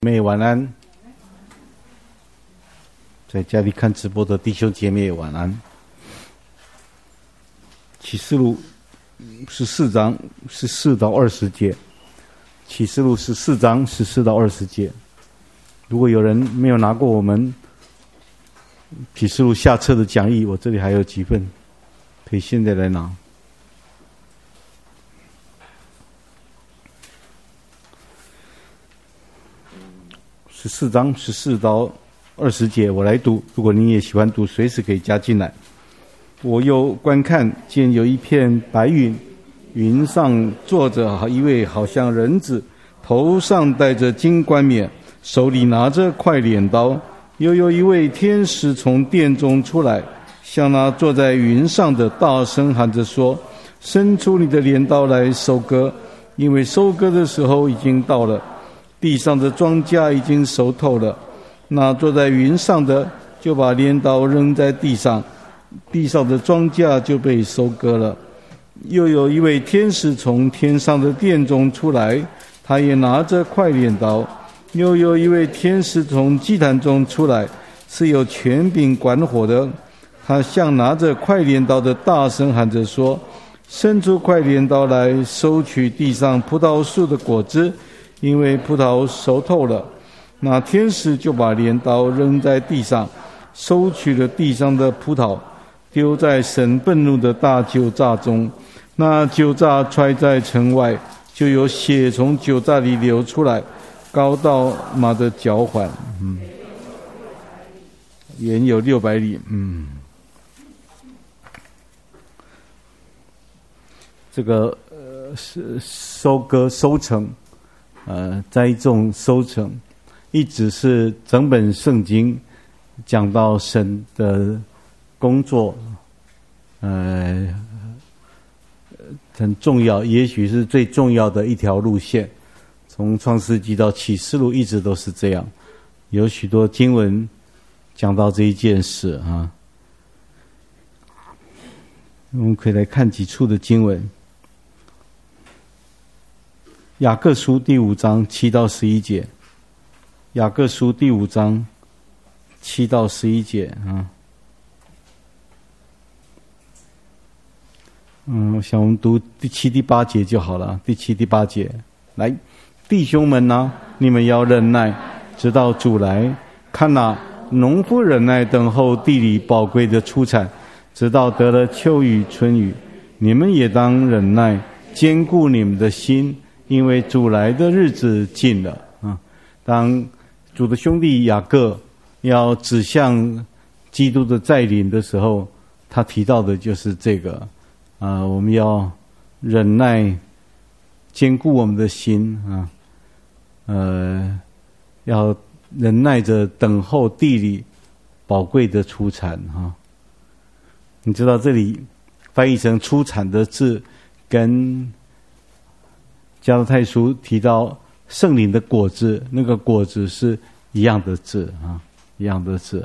妹晚安，在家里看直播的弟兄姐妹晚安。启示录14章14到20节，启示录14章14到20节。如果有人没有拿过我们启示录下册的讲义，我这里还有几份，可以现在来拿。14章14到20节，我来读。如果你也喜欢读，随时可以加进来。我又观看，见有一片白云，云上坐着一位好像人子，头上戴着金冠冕，手里拿着块镰刀。又有一位天使从殿中出来，向那坐在云上的大声喊着说：伸出你的镰刀来收割，因为收割的时候已经到了，地上的庄稼已经熟透了。那坐在云上的就把镰刀扔在地上，地上的庄稼就被收割了。又有一位天使从天上的殿中出来，他也拿着块镰刀。又有一位天使从祭坛中出来，是有权柄管火的。他向拿着块镰刀的大声喊着说：伸出块镰刀来，收取地上葡萄树的果子，因为葡萄熟透了。那天使就把镰刀扔在地上，收取了地上的葡萄，丢在神愤怒的大酒榨中。那酒榨揣在城外，就有血从酒榨里流出来，高到马的脚环，远有600里。这个是收割收成，栽种收成，一直是整本圣经讲到神的工作，很重要，也许是最重要的一条路线。从创世纪到启示录一直都是这样，有许多经文讲到这一件事啊。我们可以来看几处的经文。雅各书第5章7到11节，雅各书第5章7到11节啊。我想我们读第7、第8节就好了。第7、第8节，来，弟兄们啊，你们要忍耐，直到主来。看哪，农夫忍耐等候地里宝贵的出产，直到得了秋雨春雨。你们也当忍耐，坚固你们的心，因为主来的日子近了啊。当主的兄弟雅各要指向基督的再临的时候，他提到的就是这个我们要忍耐，坚固我们的心要忍耐着等候地里宝贵的出产你知道这里翻译成出产的字，跟加拉太书提到圣灵的果子，那个果子是一样的字一样的字，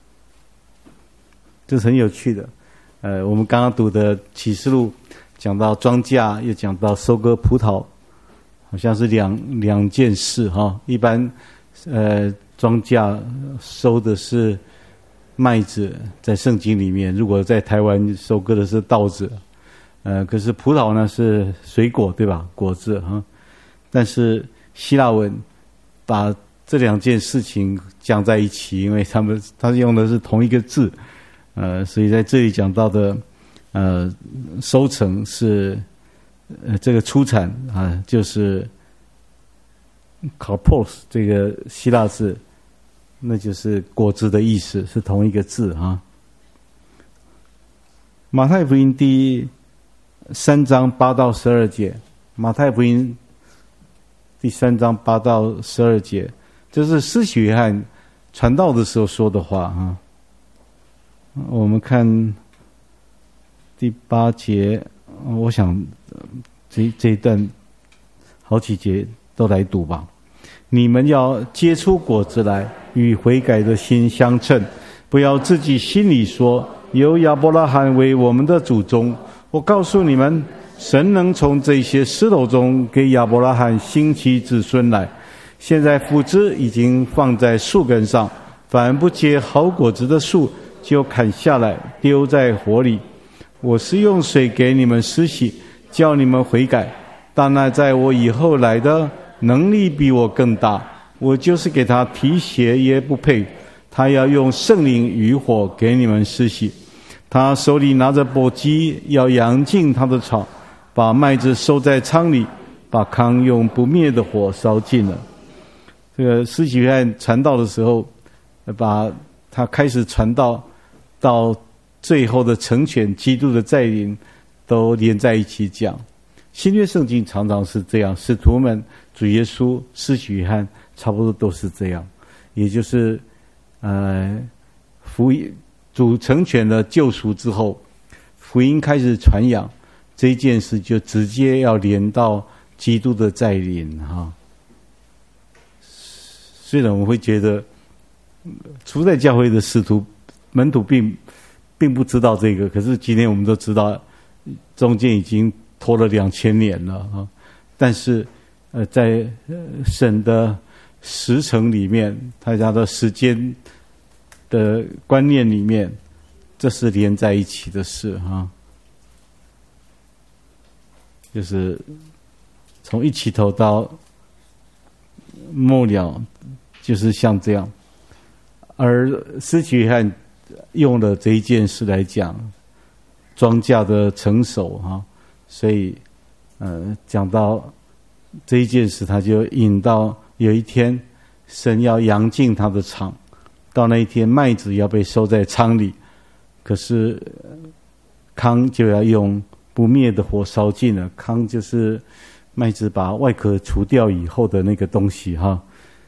这是很有趣的。我们刚刚读的启示录讲到庄稼，又讲到收割葡萄，好像是两件事一般庄稼收的是麦子，在圣经里面，如果在台湾收割的是稻子，可是葡萄呢是水果，对吧？果子但是希腊文把这两件事情讲在一起，因为他用的是同一个字，所以在这里讲到的收成是这个出产就是 karpos 这个希腊字，那就是果子的意思，是同一个字马太福音第3章8到12节，马太福音第3章8到12节，这是施洗约翰传道的时候说的话我们看第8节，我想这一段好几节都来读吧。你们要结出果子来，与悔改的心相称，不要自己心里说，有亚伯拉罕为我们的祖宗。我告诉你们，神能从这些石头中给亚伯拉罕兴起子孙来。 现在斧子已经放在树根上，凡不结好果子的树，就砍下来丢在火里。我是用水给你们施洗，叫你们悔改。但那在我以后来的，能力比我更大，我就是给他提鞋也不配。他要用圣灵与火给你们施洗。他手里拿着簸箕，要扬尽他的草，把麦子收在仓里，把糠用不灭的火烧尽了。这个施洗约翰传道的时候，把他开始传道到最后的成全基督的再临都连在一起讲。新约圣经常常是这样，使徒们、主耶稣、施洗约翰差不多都是这样，也就是福音主成全了救赎之后，福音开始传扬，这件事就直接要连到基督的再临哈。虽然我们会觉得初代教会的使徒门徒并不知道这个，可是今天我们都知道，中间已经拖了2000年了啊。但是在神的时程里面，大家的时间的观念里面，这是连在一起的事哈。就是从一起头到末了，就是像这样。而施洗约翰用了这一件事来讲庄稼的成熟哈，所以讲到这一件事，他就引到有一天神要扬尽他的场，到那一天麦子要被收在仓里，可是糠就要用不灭的火烧尽了。糠就是麦子把外壳除掉以后的那个东西哈，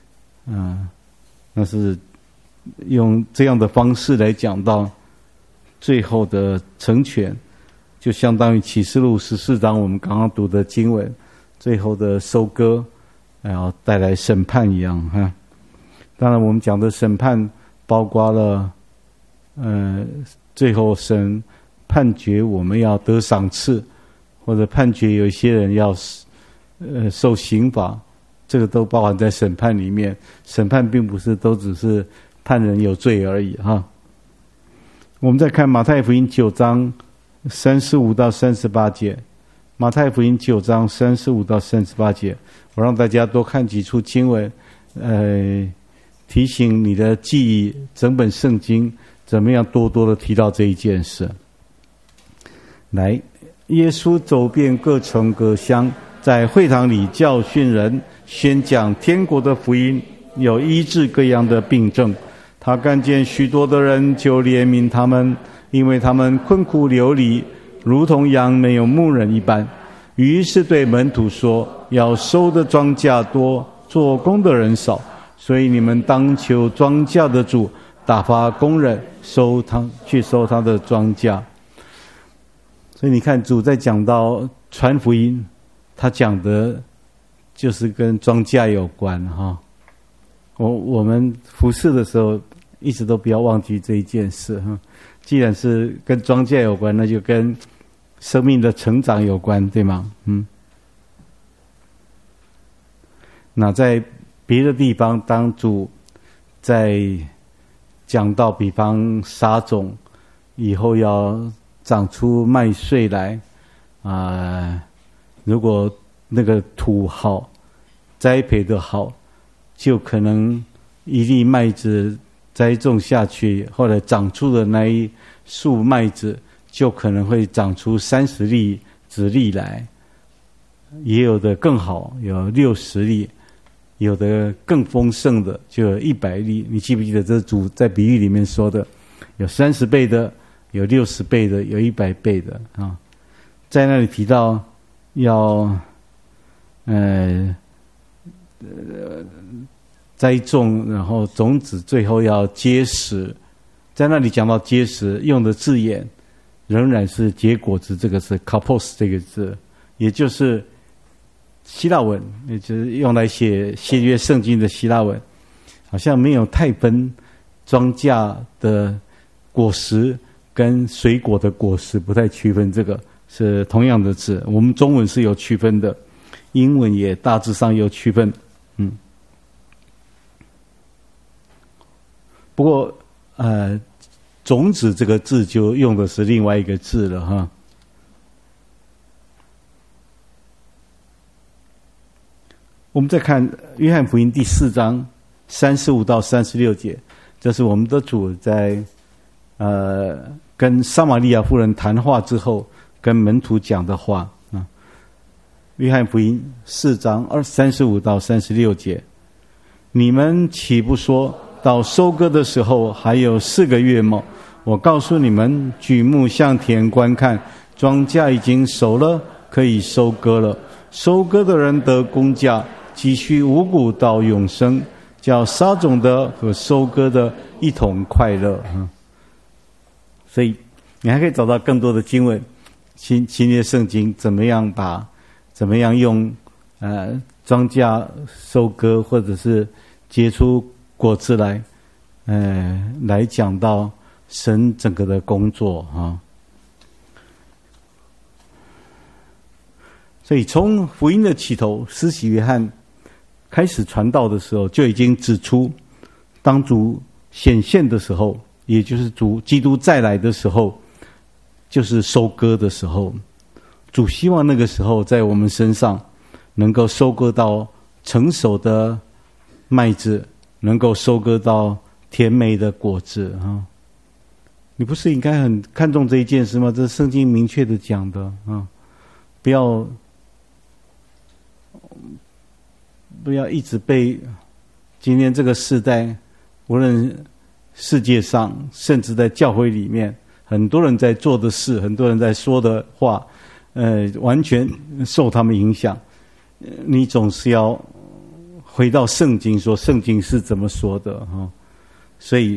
那是用这样的方式来讲到最后的成全，就相当于启示录14章我们刚刚读的经文，最后的收割，然后带来审判一样哈。当然我们讲的审判包括了最后神判决我们要得赏赐，或者判决有一些人要受刑罚，这个都包含在审判里面。审判并不是都只是判人有罪而已哈。我们再看马太福音9章35到38节，马太福音9章35到38节，我让大家多看几处经文，提醒你的记忆，整本圣经怎么样多多的提到这一件事。来，耶稣走遍各城各乡，在会堂里教训人，宣讲天国的福音，有医治各样的病症。他看见许多的人，就怜悯他们，因为他们困苦流离，如同羊没有牧人一般。于是对门徒说，要收的庄稼多，做工的人少，所以你们当求庄稼的主打发工人去收他的庄稼。所以你看，主在讲到传福音，他讲的就是跟庄稼有关哈。我们服事的时候，一直都不要忘记这一件事哈。既然是跟庄稼有关，那就跟生命的成长有关，对吗？那在别的地方，当主在讲到比方撒种以后要长出麦穗来如果那个土好，栽培的好，就可能一粒麦子栽种下去，后来长出的那一束麦子就可能会长出30粒子粒来，也有的更好，有60粒，有的更丰盛的就有100粒。你记不记得这主在比喻里面说的，有30倍的，有60倍的，有100倍的啊。在那里提到要栽种，然后种子最后要结实，在那里讲到结实，用的字眼仍然是结果子这个字 karpos 这个字，也就是希腊文，也就是用来写新约圣经的希腊文，好像没有太分庄稼的果实跟水果的果实，不太区分，这个是同样的字。我们中文是有区分的，英文也大致上有区分。 不过种子这个字就用的是另外一个字了哈。我们再看约翰福音第4章35到36节，这是我们的主在跟撒玛利亚妇人谈话之后跟门徒讲的话啊。约翰福音4章35到36节，你们岂不说到收割的时候还有4个月么？我告诉你们，举目向田观看，庄稼已经熟了，可以收割了。收割的人得工价，积蓄五谷到永生，叫撒种的和收割的一同快乐。所以你还可以找到更多的经文，新约圣经怎么样用庄稼收割或者是结出果子来讲到神整个的工作啊。所以从福音的起头，施洗约翰开始传道的时候，就已经指出，当主显现的时候，也就是主基督再来的时候，就是收割的时候。主希望那个时候在我们身上能够收割到成熟的麦子，能够收割到甜美的果子啊！你不是应该很看重这一件事吗？这是圣经明确的讲的啊！不要一直被今天这个世代，无论世界上，甚至在教会里面，很多人在做的事，很多人在说的话，完全受他们影响。你总是要回到圣经，说圣经是怎么说的哈。所以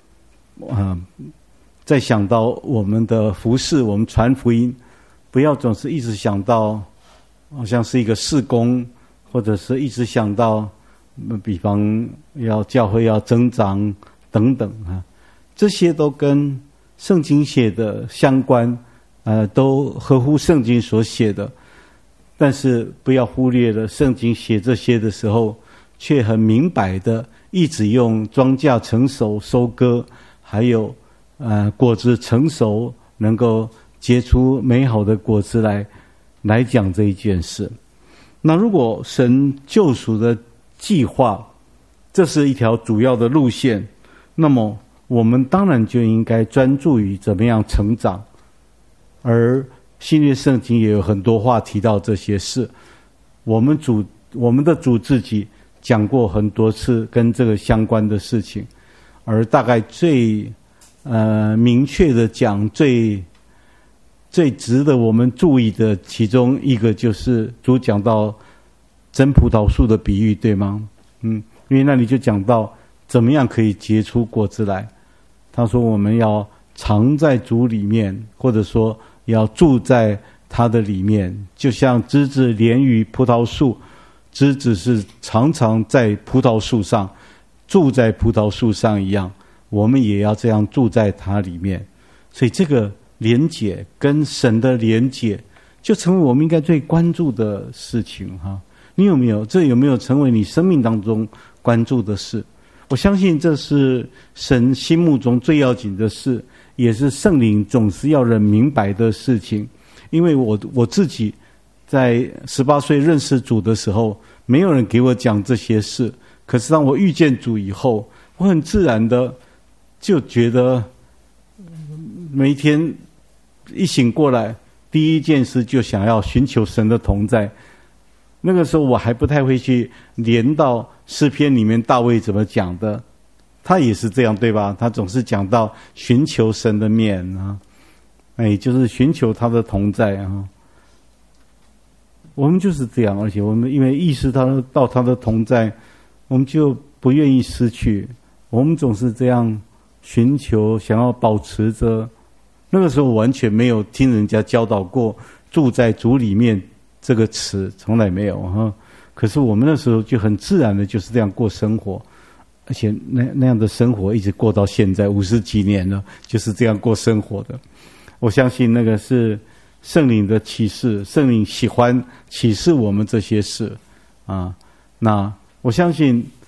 再想到我们的服事，我们传福音，不要总是一直想到好像是一个事工，或者是一直想到比方要教会要增长等等啊，这些都跟圣经写的相关，都合乎圣经所写的。但是不要忽略了圣经写这些的时候，却很明白的一直用庄稼成熟收割，还有果子成熟能够结出美好的果子来讲这一件事。那如果神救赎的计划，这是一条主要的路线，那么我们当然就应该专注于怎么样成长。而新约圣经也有很多话提到这些事，我们的主自己讲过很多次跟这个相关的事情，而大概最明确的讲，最值得我们注意的其中一个就是主讲到真葡萄树的比喻，对吗？因为那里就讲到怎么样可以结出果子来。他说我们要常在主里面，或者说要住在他的里面，就像枝子连于葡萄树，枝子是常常在葡萄树上，住在葡萄树上一样，我们也要这样住在他里面。所以这个连结跟神的连结，就成为我们应该最关注的事情哈。你有没有成为你生命当中关注的事？我相信这是神心目中最要紧的事，也是圣灵总是要人明白的事情。因为我自己在18岁认识主的时候，没有人给我讲这些事，可是当我遇见主以后，我很自然的就觉得每一天一醒过来，第一件事就想要寻求神的同在。那个时候我还不太会去连到诗篇里面大卫怎么讲的，他也是这样对吧？他总是讲到寻求神的面啊，就是寻求他的同在啊。我们就是这样，而且我们因为意识到他的同在，我们就不愿意失去，我们总是这样寻求，想要保持着。那个时候我完全没有听人家教导过住在主里面这个词，从来没有哈。可是我们那时候就很自然的就是这样过生活，而且那样的生活一直过到现在50几年了，就是这样过生活的。我相信那个是圣灵的启示，圣灵喜欢启示我们这些事啊。那我相信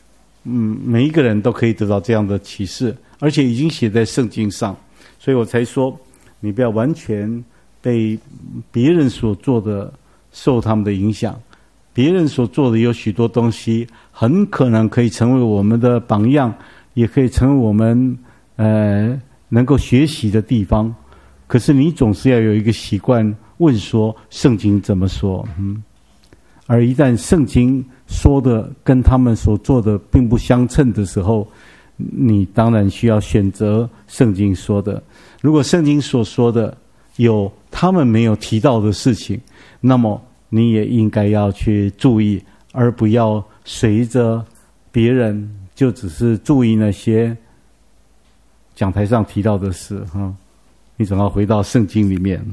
每一个人都可以得到这样的启示，而且已经写在圣经上，所以我才说，你不要完全被别人所做的受他们的影响。别人所做的有许多东西，很可能可以成为我们的榜样，也可以成为我们能够学习的地方。可是你总是要有一个习惯，问说圣经怎么说？而一旦圣经说的跟他们所做的并不相称的时候，你当然需要选择圣经说的。如果圣经所说的有他们没有提到的事情，那么你也应该要去注意，而不要随着别人就只是注意那些讲台上提到的事你总要回到圣经里面。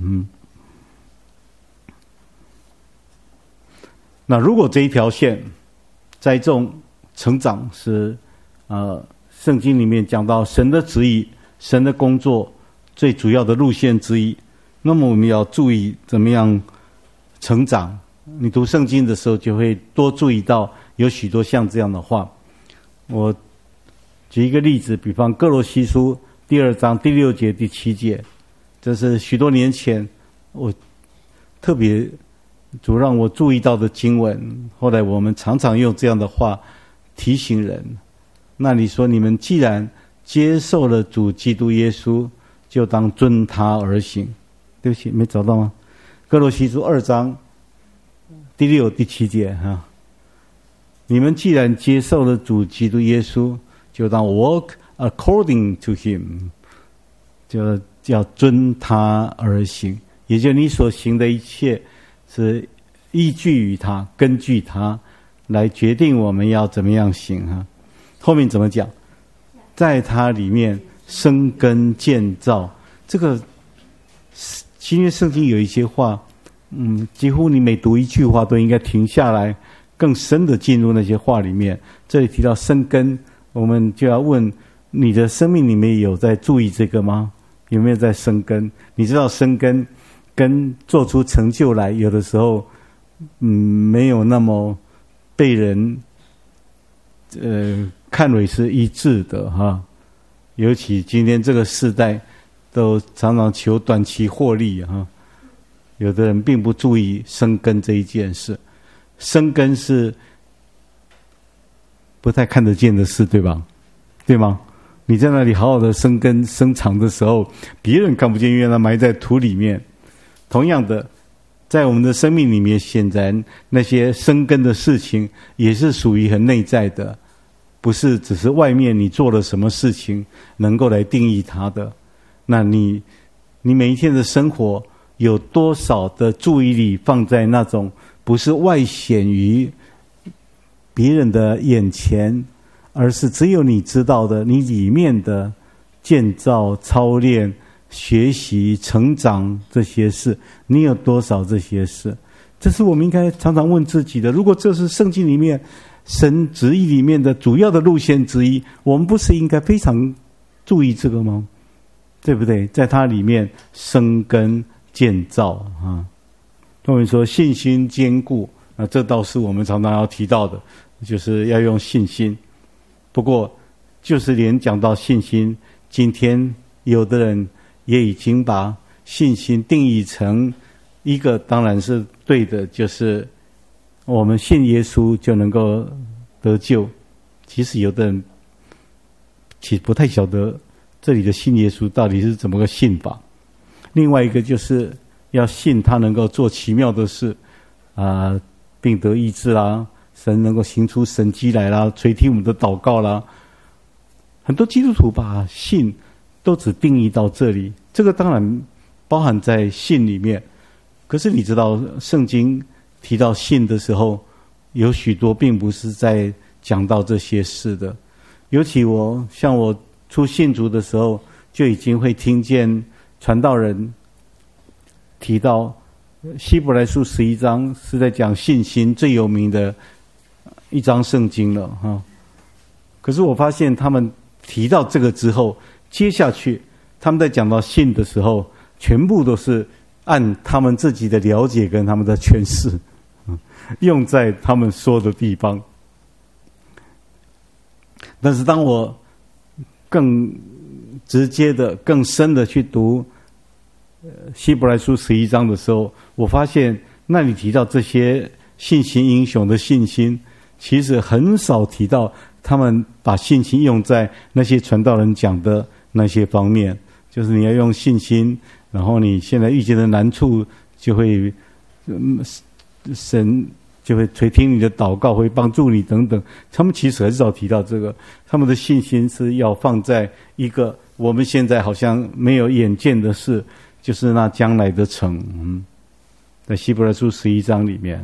那如果这一条线栽种成长是圣经里面讲到神的旨意、神的工作最主要的路线之一，那么我们要注意怎么样成长。你读圣经的时候就会多注意到有许多像这样的话。我举一个例子，比方哥罗西书第2章第6节第7节，这是许多年前我特别主让我注意到的经文。后来我们常常用这样的话提醒人。那你说，你们既然接受了主基督耶稣，就当遵他而行。对不起，没找到吗？哥罗西书2章第6、第7节你们既然接受了主基督耶稣，就当 walk according to him， 就要遵他而行。也就是你所行的一切是依据于他，根据他来决定我们要怎么样行后面怎么讲？在他里面生根建造。这个新约圣经有一些话几乎你每读一句话都应该停下来，更深的进入那些话里面。这里提到生根，我们就要问，你的生命里面有在注意这个吗？有没有在生根？你知道生根跟做出成就来，有的时候没有那么被人看为是一致的尤其今天这个世代都常常求短期获利有的人并不注意生根这一件事。生根是不太看得见的事，对吧？对吗？你在那里好好的生根生长的时候，别人看不见，因为它埋在土里面。同样的，在我们的生命里面，显然那些生根的事情也是属于很内在的，不是只是外面你做了什么事情能够来定义它的。那你每一天的生活有多少的注意力放在那种不是外显于别人的眼前，而是只有你知道的，你里面的建造、操练、学习、成长这些事，你有多少这些事？这是我们应该常常问自己的。如果这是圣经里面神旨意里面的主要的路线之一，我们不是应该非常注意这个吗？对不对？在它里面生根建造我们说信心坚固，这倒是我们常常要提到的，就是要用信心。不过就是连讲到信心，今天有的人也已经把信心定义成一个，当然是对的，就是我们信耶稣就能够得救。其实有的人其实不太晓得这里的信耶稣到底是怎么个信法。另外一个就是要信他能够做奇妙的事病得医治啦，神能够行出神迹来啦，垂听我们的祷告啦。很多基督徒把信都只定义到这里，这个当然包含在信里面。可是你知道圣经提到信的时候，有许多并不是在讲到这些事的。尤其像我初信主的时候，就已经会听见传道人提到希伯来书11章是在讲信心最有名的一章圣经了可是我发现他们提到这个之后，接下去他们在讲到信的时候，全部都是按他们自己的了解跟他们的诠释用在他们说的地方。 但是当我更直接的、更深的去读希伯来书11章的时候，我发现那里提到这些信心英雄的信心，其实很少提到他们把信心用在那些传道人讲的那些方面，就是你要用信心，然后你现在遇见的难处就会神就会垂听你的祷告，会帮助你等等。他们其实很少提到这个，他们的信心是要放在一个我们现在好像没有眼见的事，就是那将来的城。在希伯来书11章里面，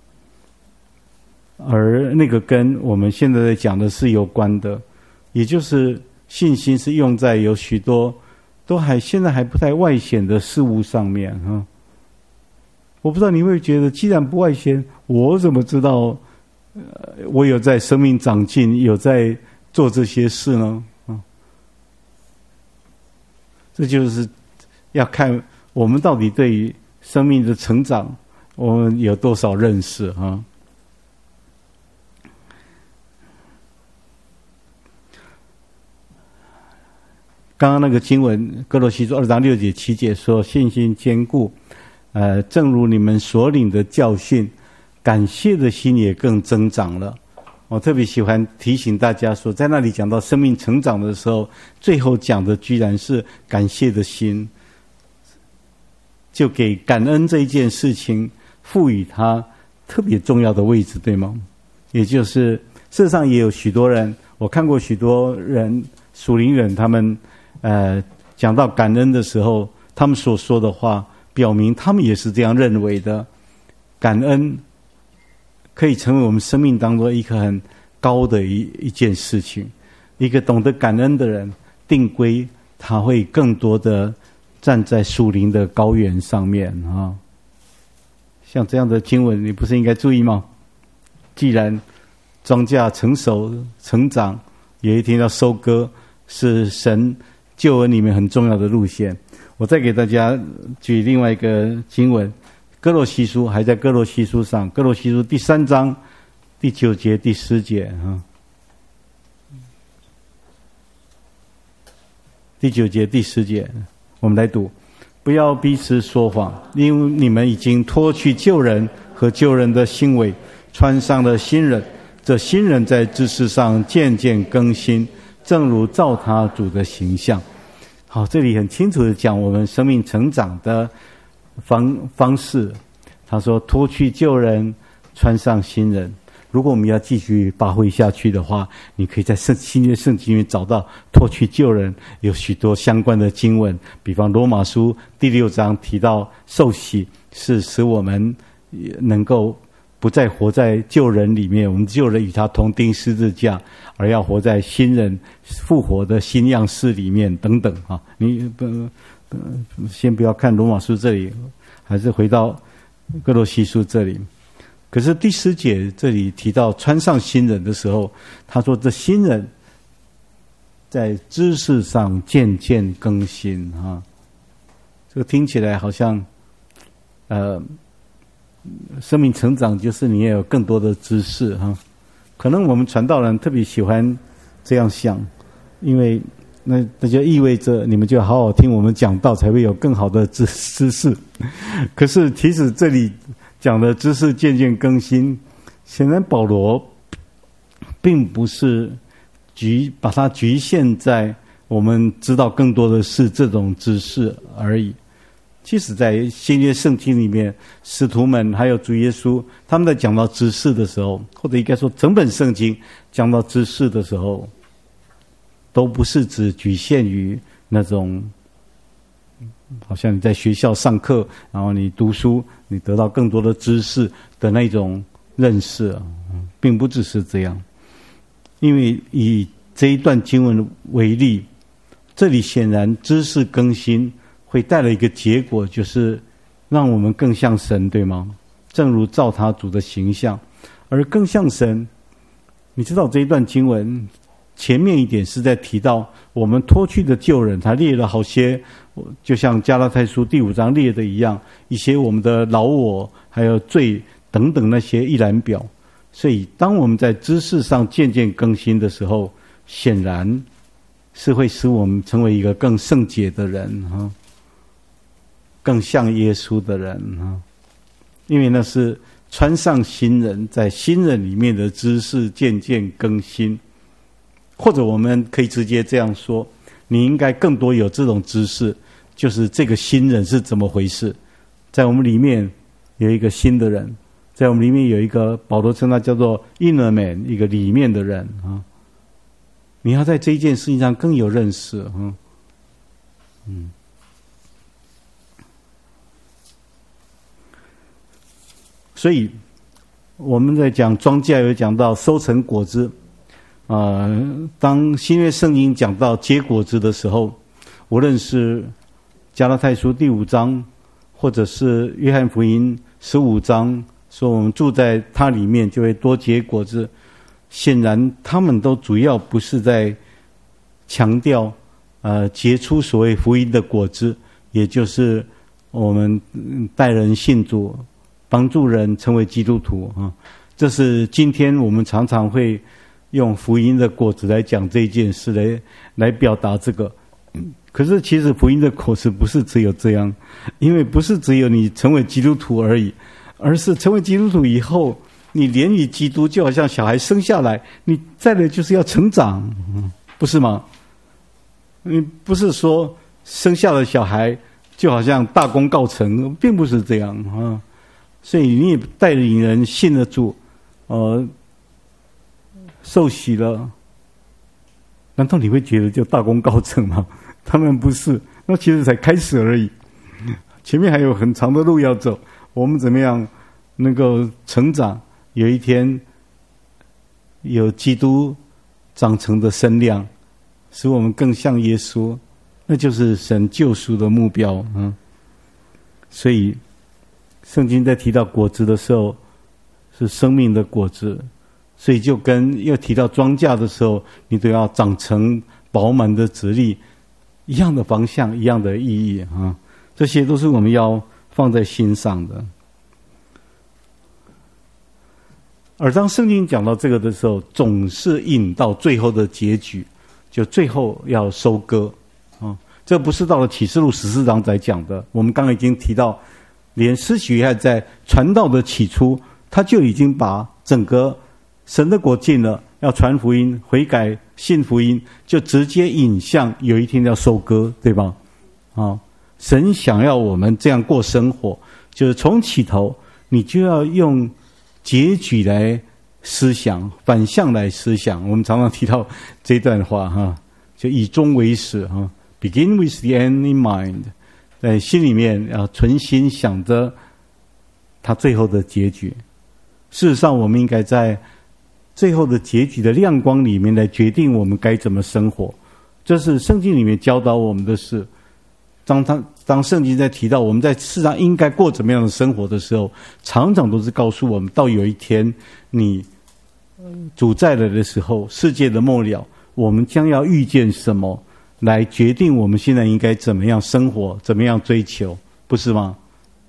而那个跟我们现在在讲的是有关的，也就是信心是用在有许多都现在还不太外显的事物上面。我不知道你会觉得，既然不外显，我怎么知道我有在生命长进，有在做这些事呢？这就是要看我们到底对于生命的成长，我们有多少认识啊？刚刚那个经文，哥罗西书2章6节7节说，信心坚固，正如你们所领的教训，感谢的心也更增长了。我特别喜欢提醒大家说，在那里讲到生命成长的时候，最后讲的居然是感谢的心，就给感恩这一件事情赋予它特别重要的位置，对吗？也就是事实上也有许多人，我看过许多人属灵人，他们讲到感恩的时候，他们所说的话表明他们也是这样认为的。感恩可以成为我们生命当中一个很高的一件事情。一个懂得感恩的人，定规他会更多的站在属灵的高原上面啊。像这样的经文，你不是应该注意吗？既然庄稼成熟成长，有一天要收割，是神救恩里面很重要的路线。我再给大家举另外一个经文，哥罗西书，还在哥罗西书上，哥罗西书第3章第9节第10节啊，第9节第10节，我们来读：不要彼此说谎，因为你们已经脱去旧人和旧人的行为，穿上了新人。这新人在知识上渐渐更新，正如照他主的形象。好，这里很清楚的讲我们生命成长的方式。他说脱去旧人，穿上新人。如果我们要继续发挥下去的话，你可以在新约圣经里面找到脱去旧人有许多相关的经文，比方罗马书第6章提到受洗是使我们能够不再活在旧人里面，我们旧人与他同钉十字架，而要活在新人复活的新样式里面等等啊。你先不要看罗马书这里，还是回到哥罗西书这里。可是第10节这里提到穿上新人的时候，他说这新人在知识上渐渐更新啊。这个听起来好像生命成长就是你也有更多的知识哈。可能我们传道人特别喜欢这样想，因为那就意味着你们就好好听我们讲道，才会有更好的知识。可是其实这里讲的知识渐渐更新，显然保罗并不是把它局限在我们知道更多的是这种知识而已。其实在新约圣经里面，使徒们还有主耶稣，他们在讲到知识的时候，或者应该说整本圣经讲到知识的时候，都不是只局限于那种好像你在学校上课，然后你读书，你得到更多的知识的那种认识，并不只是这样。因为以这一段经文为例，这里显然知识更新会带来一个结果，就是让我们更像神，对吗？正如照他主的形象。而更像神，你知道这一段经文前面一点是在提到我们脱去的旧人，他列了好些，就像加拉太书第5章列的一样，一些我们的老我还有罪等等那些一览表。所以当我们在知识上渐渐更新的时候， 显然是会使我们成为一个更圣洁的人哈，更像耶稣的人哈。因为那是穿上新人，在新人里面的知识渐渐更新，或者我们可以直接这样说，你应该更多有这种知识，就是这个新人是怎么回事。在我们里面有一个新的人，在我们里面有一个保罗称他叫做 inner man， 一个里面的人啊。你要在这一件事情上更有认识啊。所以我们在讲庄稼有讲到收成果子，当新约圣经讲到结果子的时候，无论是加拉太书第5章，或者是约翰福音15章，说我们住在它里面就会多结果子，显然他们都主要不是在强调结出所谓福音的果子，也就是我们带人信主，帮助人成为基督徒啊。这是今天我们常常会用福音的果子来讲这件事，来表达这个。可是其实福音的果子不是只有这样，因为不是只有你成为基督徒而已，而是成为基督徒以后，你连于基督，就好像小孩生下来，你再来就是要成长，不是吗？你不是说生下了小孩就好像大功告成，并不是这样啊。所以你也带领人信得住，受洗了，难道你会觉得就大功告成吗？他们不是，那其实才开始而已，前面还有很长的路要走。我们怎么样能够成长？有一天有基督长成的身量，使我们更像耶稣，那就是神救赎的目标。所以圣经在提到果子的时候，是生命的果子，所以就跟又提到庄稼的时候，你都要长成饱满的子粒，一样的方向，一样的意义啊。这些都是我们要放在心上的。而当圣经讲到这个的时候，总是引到最后的结局，就最后要收割啊。这不是到了启示录14章才讲的，我们刚刚已经提到，连施洗约翰在传道的起初，他就已经把整个神的国近了，要传福音、悔改、信福音，就直接引向有一天要收割，对吧？神想要我们这样过生活，就是从起头你就要用结局来思想，反向来思想。我们常常提到这段话就以终为始，begin with the end in mind， 在心里面要存心想着他最后的结局。事实上我们应该在最后的结局的亮光里面来决定我们该怎么生活，这是圣经里面教导我们的事。当圣经在提到我们在世上应该过怎么样的生活的时候，常常都是告诉我们，到有一天你主再来的时候，世界的末了，我们将要遇见什么，来决定我们现在应该怎么样生活，怎么样追求，不是吗？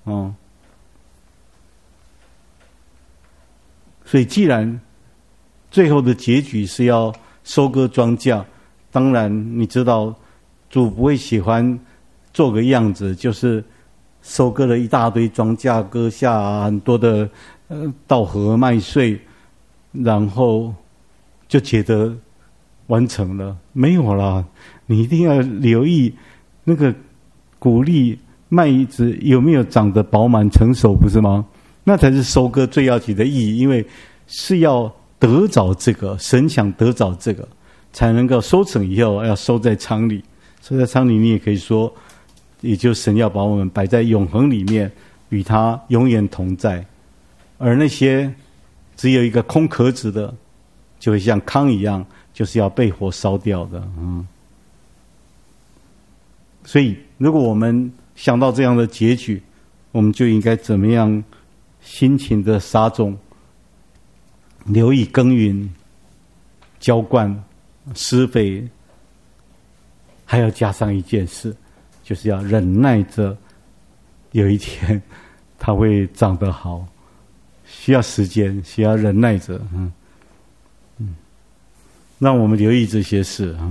所以既然最后的结局是要收割庄稼，当然你知道主不会喜欢做个样子，就是收割了一大堆庄稼，割下很多的稻禾麦穗，然后就觉得完成了。没有啦，你一定要留意那个谷粒麦子有没有长得饱满成熟，不是吗？那才是收割最要紧的意义，因为是要得着这个，神想得着这个，才能够收成以后要收在仓里。收在仓里，你也可以说，也就神要把我们摆在永恒里面，与他永远同在。而那些只有一个空壳子的，就会像糠一样，就是要被火烧掉的。所以如果我们想到这样的结局，我们就应该怎么样辛勤的撒种，留意耕耘、浇灌、施肥，还要加上一件事，就是要忍耐着，有一天它会长得好，需要时间，需要忍耐着。 让我们留意这些事啊。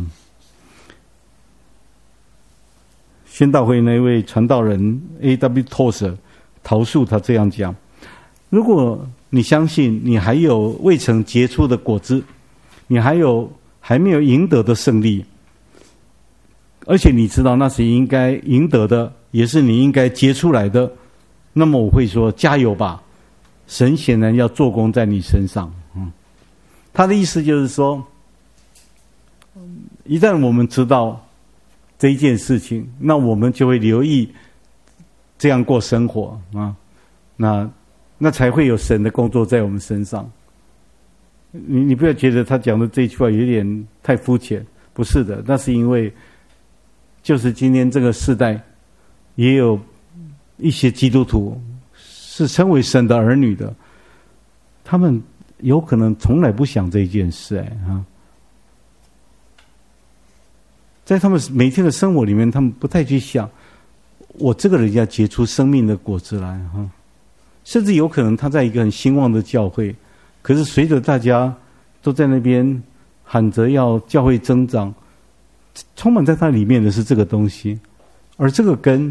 宣道会那位传道人 A.W. Tozer 陶树他这样讲：如果你相信你还有未曾结出的果子，你还没有赢得的胜利，而且你知道那是应该赢得的，也是你应该结出来的，那么我会说加油吧，神显然要做工在你身上。他的意思就是说，一旦我们知道这一件事情，那我们就会留意这样过生活啊，那才会有神的工作在我们身上。你不要觉得他讲的这句话有点太肤浅，不是的，那是因为就是今天这个世代也有一些基督徒是称为神的儿女的，他们有可能从来不想这件事在他们每天的生活里面，他们不太去想我这个人要结出生命的果子来甚至有可能他在一个很兴旺的教会，可是随着大家都在那边喊着要教会增长，充满在他里面的是这个东西，而这个跟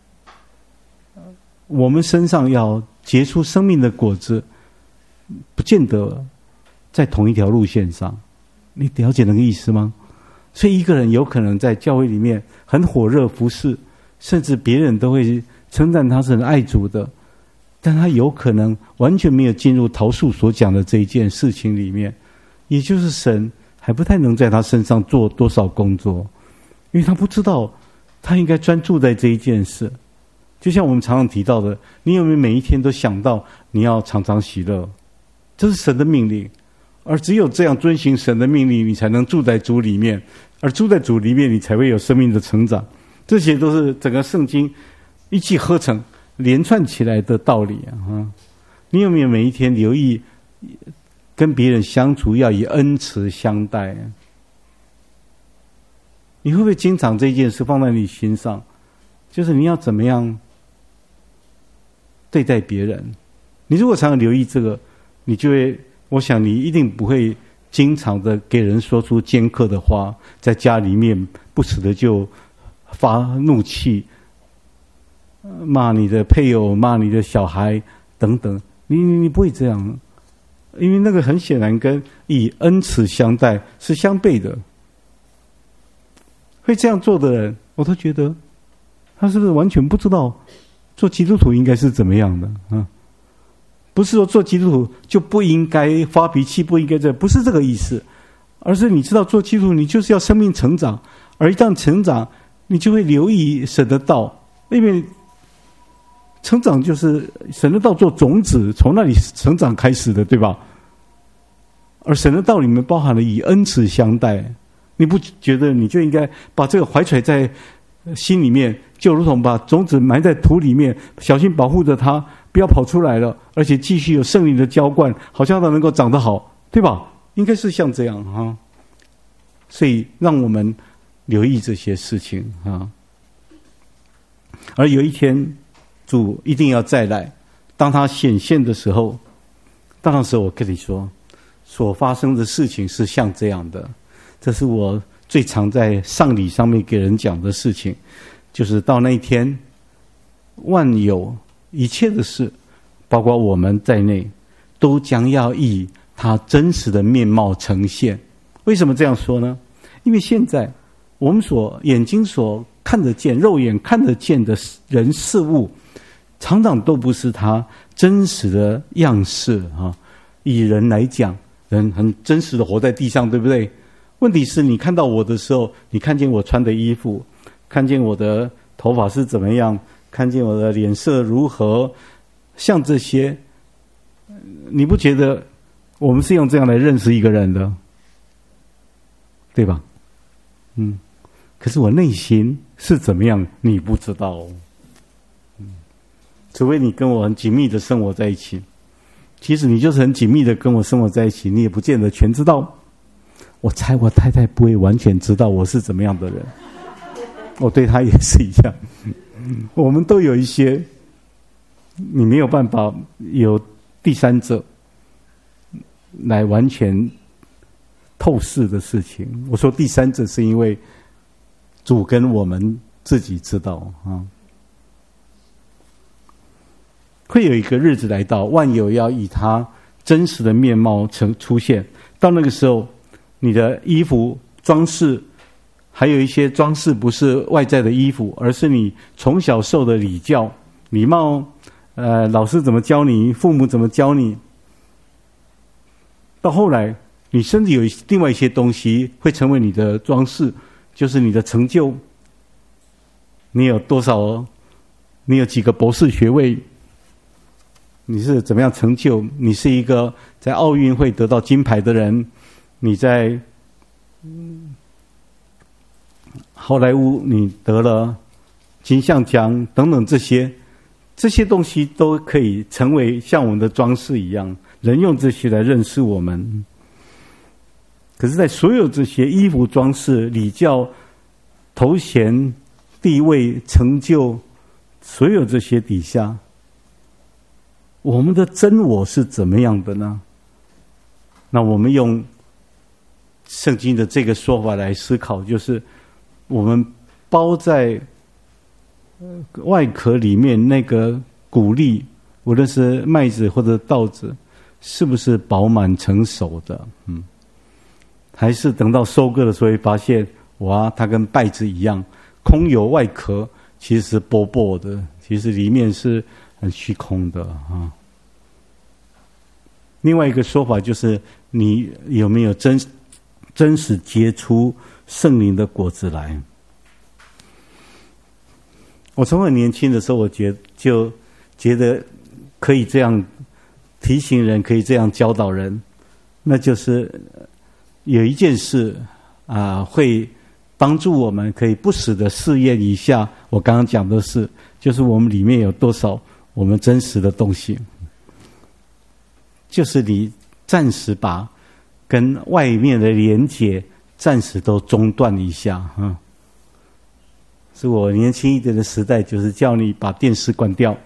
我们身上要结出生命的果子不见得在同一条路线上。你了解那个意思吗？所以一个人有可能在教会里面很火热服侍，甚至别人都会称赞他是很爱主的，但他有可能完全没有进入陶树所讲的这一件事情里面，也就是神还不太能在他身上做多少工作，因为他不知道他应该专注在这一件事。就像我们常常提到的，你有没有每一天都想到你要常常喜乐？这是神的命令，而只有这样遵行神的命令，你才能住在主里面，而住在主里面，你才会有生命的成长。这些都是整个圣经一气呵成连串起来的道理你有没有每一天留意跟别人相处要以恩慈相待你会不会经常这件事放在你心上，就是你要怎么样对待别人？你如果常常留意这个，你就会，我想你一定不会经常的给人说出尖刻的话，在家里面不时的就发怒气，骂你的配偶，骂你的小孩等等，你不会这样，因为那个很显然跟以恩慈相待是相悖的。会这样做的人，我都觉得他是不是完全不知道做基督徒应该是怎么样的不是说做基督徒就不应该发脾气，不应该不是这个意思，而是你知道做基督徒你就是要生命成长，而一旦成长，你就会留意神的道，因为成长就是神的道做种子，从那里成长开始的，对吧？而神的道里面包含了以恩慈相待，你不觉得你就应该把这个怀揣在心里面，就如同把种子埋在土里面，小心保护着它不要跑出来了，而且继续有圣灵的浇灌，好像它能够长得好，对吧？应该是像这样所以让我们留意这些事情而有一天主一定要再来，当他显现的时候，当时我跟你说所发生的事情是像这样的，这是我最常在丧礼上面给人讲的事情，就是到那一天，万有一切的事，包括我们在内，都将要以他真实的面貌呈现。为什么这样说呢？因为现在我们眼睛所看得见，肉眼看得见的人事物，常常都不是他真实的样式以人来讲，人很真实的活在地上，对不对？问题是你看到我的时候，你看见我穿的衣服，看见我的头发是怎么样，看见我的脸色如何，像这些，你不觉得我们是用这样来认识一个人的，对吧？可是我内心是怎么样，你不知道除非你跟我很紧密的生活在一起。其实你就是很紧密的跟我生活在一起，你也不见得全知道。我猜我太太不会完全知道我是怎么样的人，我对她也是一样。我们都有一些你没有办法有第三者来完全透视的事情。我说第三者是因为主跟我们自己知道啊。会有一个日子来到，万有要以他真实的面貌出现。到那个时候，你的衣服装饰，还有一些装饰不是外在的衣服，而是你从小受的礼教、礼貌，老师怎么教你，父母怎么教你。到后来，你甚至有另外一些东西会成为你的装饰，就是你的成就。你有多少？你有几个博士学位？你是怎么样成就？你是一个在奥运会得到金牌的人，你在好莱坞你得了金像奖等等，这些东西都可以成为像我们的装饰一样，人用这些来认识我们。可是在所有这些衣服装饰、礼教、头衔、地位、成就，所有这些底下，我们的真我是怎么样的呢？那我们用圣经的这个说法来思考，就是我们包在外壳里面那个谷粒，无论是麦子或者稻子，是不是饱满成熟的？还是等到收割的时候会发现，哇，它跟稗子一样，空有外壳，其实是薄薄的，其实里面是很虚空的啊。另外一个说法就是，你有没有真实结出圣灵的果子来？我从很年轻的时候，就觉得可以这样提醒人，可以这样教导人，那就是有一件事会帮助我们可以不时的试验一下我刚刚讲的事，就是我们里面有多少我们真实的东西。就是你暂时把跟外面的连结暂时都中断一下是我年轻一点的时代，就是叫你把电视关掉，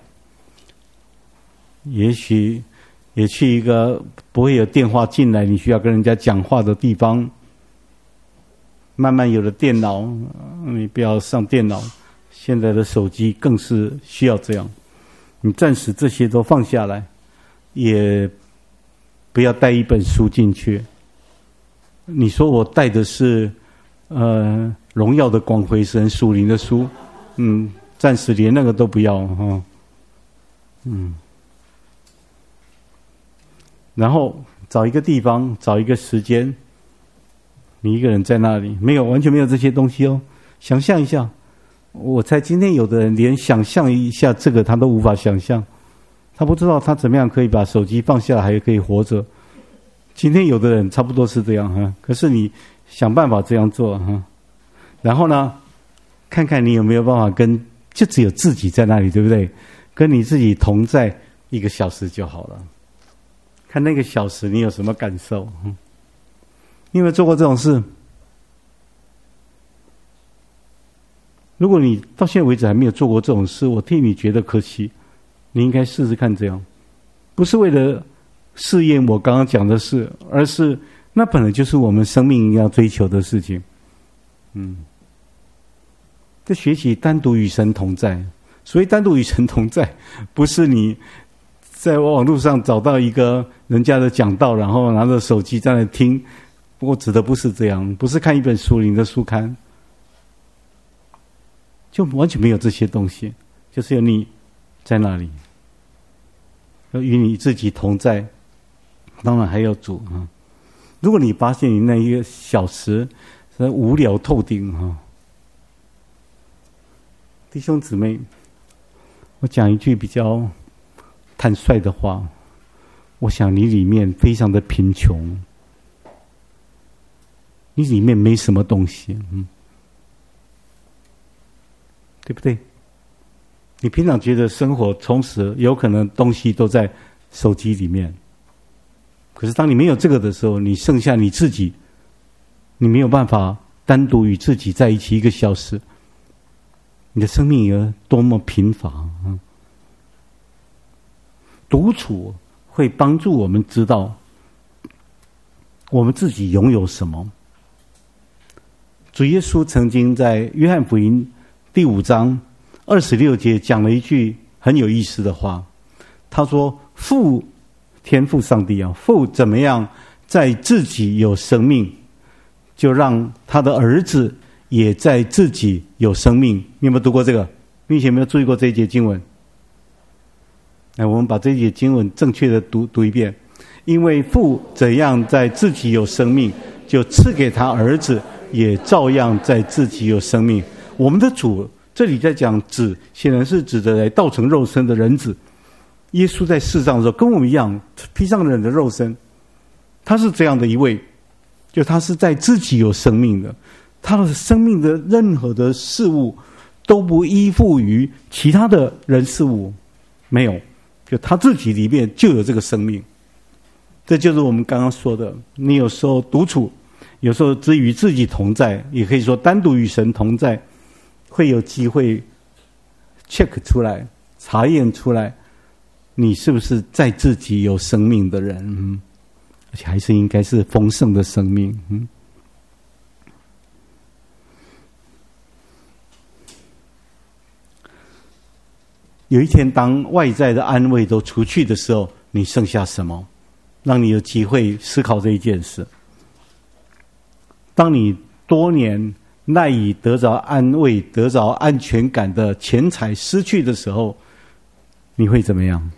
也许也去一个不会有电话进来，你需要跟人家讲话的地方。慢慢有了电脑，你不要上电脑，现在的手机更是需要这样。你暂时这些都放下来，也不要带一本书进去。你说我带的是荣耀的光辉神属灵的书，暂时连那个都不要然后找一个地方，找一个时间，你一个人在那里，完全没有这些东西哦。想象一下，我猜今天有的人连想象一下这个他都无法想象，他不知道他怎么样可以把手机放下还可以活着。今天有的人差不多是这样可是你想办法这样做然后呢，看看你有没有办法就只有自己在那里，对不对？跟你自己同在1个小时就好了。看那个小时你有什么感受？你有没有做过这种事？如果你到现在为止还没有做过这种事，我替你觉得可惜。你应该试试看这样，不是为了试验我刚刚讲的事，而是那本来就是我们生命要追求的事情。这学习单独与神同在。所以单独与神同在，不是你在网络上找到一个人家的讲道，然后拿着手机在那听。我指的不是这样，不是看一本属灵的书刊，就完全没有这些东西，就是有你在那里，要与你自己同在，当然还有主如果你发现你那1个小时无聊透顶弟兄姊妹，我讲一句比较坦率的话，我想你里面非常的贫穷，你里面没什么东西对不对？你平常觉得生活充实，有可能东西都在手机里面，可是当你没有这个的时候，你剩下你自己，你没有办法单独与自己在一起1个小时，你的生命有多么贫乏独处会帮助我们知道我们自己拥有什么。主耶稣曾经在约翰福音第5章26节讲了一句很有意思的话，他说天父上帝啊，父怎么样在自己有生命，就让他的儿子也在自己有生命。你有没有读过这个？你以前有没有注意过这一节经文？来，我们把这一节经文正确的读一遍。因为父怎样在自己有生命，就赐给他儿子也照样在自己有生命。我们的主这里在讲子，显然是指着来道成肉身的人子。耶稣在世上的时候跟我们一样，披上人的肉身，他是这样的一位，就他是在自己有生命的，他的生命的任何的事物都不依附于其他的人事物，没有，就他自己里面就有这个生命。这就是我们刚刚说的，你有时候独处，有时候只与自己同在，也可以说单独与神同在，会有机会 check 出来，查验出来你是不是在自己有生命的人，而且还是应该是丰盛的生命。有一天当外在的安慰都除去的时候，你剩下什么让你有机会思考这一件事？当你多年赖以得着安慰、得着安全感的钱财失去的时候，你会怎么样？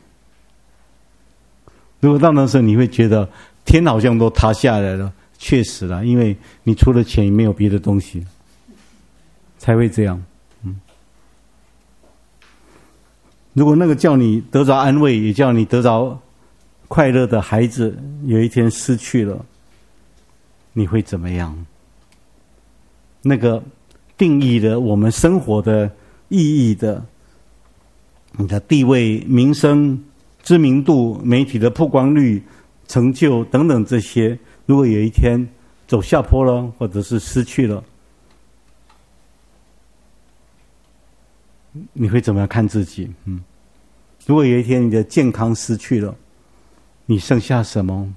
如果到那时候你会觉得天好像都塌下来了，确实啦，因为你除了钱也没有别的东西，才会这样。如果那个叫你得着安慰，也叫你得着快乐的孩子，有一天失去了，你会怎么样？那个定义了我们生活的意义的，你的地位、名声、知名度、媒体的曝光率、成就等等这些，如果有一天走下坡了，或者是失去了，你会怎么样看自己？如果有一天你的健康失去了，你剩下什么？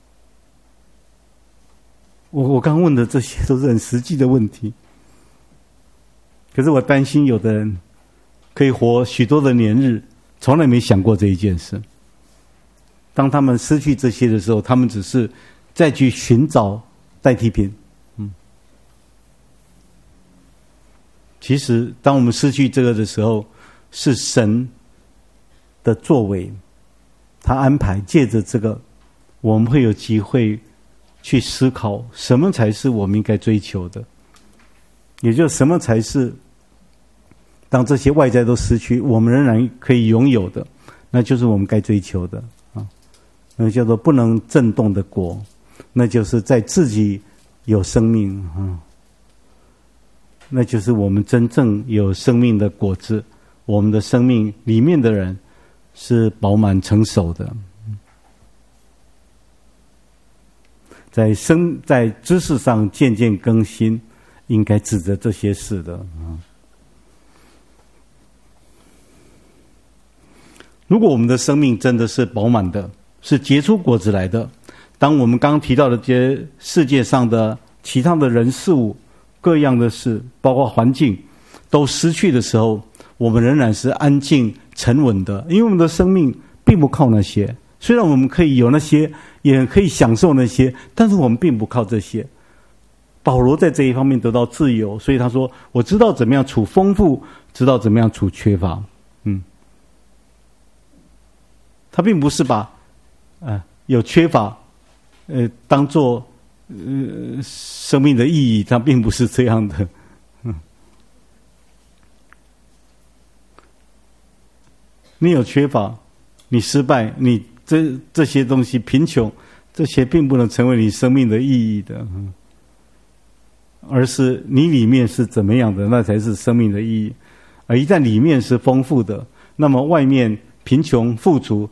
我刚问的这些都是很实际的问题，可是我担心有的人可以活许多的年日，从来没想过这一件事。当他们失去这些的时候，他们只是再去寻找代替品。其实当我们失去这个的时候，是神的作为，他安排借着这个，我们会有机会去思考什么才是我们应该追求的，也就是什么才是当这些外在都失去，我们仍然可以拥有的，那就是我们该追求的啊。那叫做不能震动的国，那就是在自己有生命啊。那就是我们真正有生命的果子，我们的生命里面的人是饱满成熟的，在知识上渐渐更新，应该指着这些事的。如果我们的生命真的是饱满的，是结出果子来的，当我们刚刚提到的这些世界上的其他的人事物、各样的事，包括环境都失去的时候，我们仍然是安静沉稳的，因为我们的生命并不靠那些。虽然我们可以有那些，也可以享受那些，但是我们并不靠这些。保罗在这一方面得到自由，所以他说：“我知道怎么样处丰富，知道怎么样处缺乏。”他并不是把有缺乏当作生命的意义，它并不是这样的。你有缺乏，你失败，你这些东西，贫穷，这些并不能成为你生命的意义的，而是你里面是怎么样的，那才是生命的意义。而一旦里面是丰富的，那么外面贫穷富足